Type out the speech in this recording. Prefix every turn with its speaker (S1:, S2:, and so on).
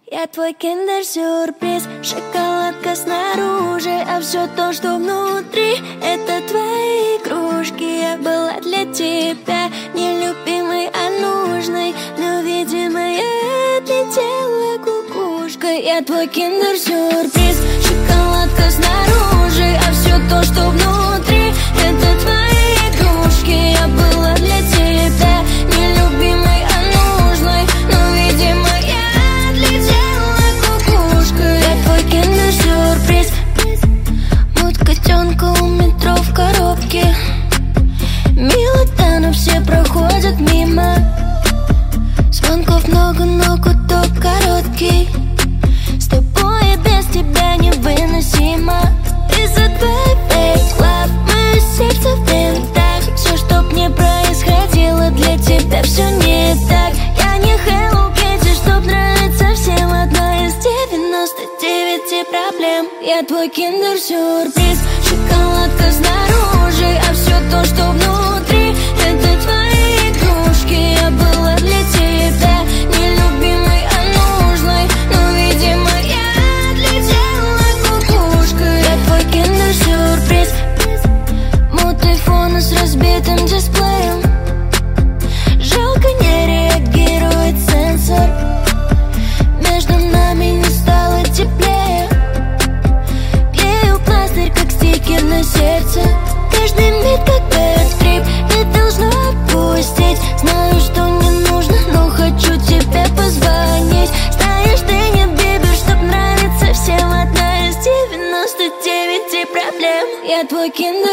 S1: Я твой киндер-сюрприз, шоколадка снаружи, а все то, что внутри, это твои игрушки. Я была для тебя не любимой, а нужной, но, видимо, я отлетела кукушкой. Я твой киндер-сюрприз, шоколадка снаружи, а все то, что внутри, это твои игрушки. Я была для тебя не любимой, а нужной, но, видимо, я отлетела кукушкой. Я твой киндер-сюрприз, муть котенка у метро в коробке. Мило, да, но все проходят мимо. Звонков много, но гудок короткий. С тобой и без тебя невыносимо. Из-за твоей fake love мое сердце в винтах. Все, чтоб не происходило, для тебя все не так. Я не Hello Kitty, чтоб нравиться всем. Одна из 99 проблем. Я твой киндер-сюрприз, шоколадка снаружи, а все то, что внутри, это твои игрушки. Я была для тебя не любимой, а нужной, но, видимо, я отлетела кукушкой. Я твой киндер-сюрприз, мутный фон с разбитым дисплеем. Жалко, не реагирует сенсор. Между нами не стало теплее. Клею пластырь, как стикер на сердце. Каждый миг как бэдтрип, не должна отпустить. Знаю, что не нужно, но хочу тебе позвонить. Знаешь, ты не бибер, чтоб нравиться всем. Одна из 99 проблем. Я твой киндер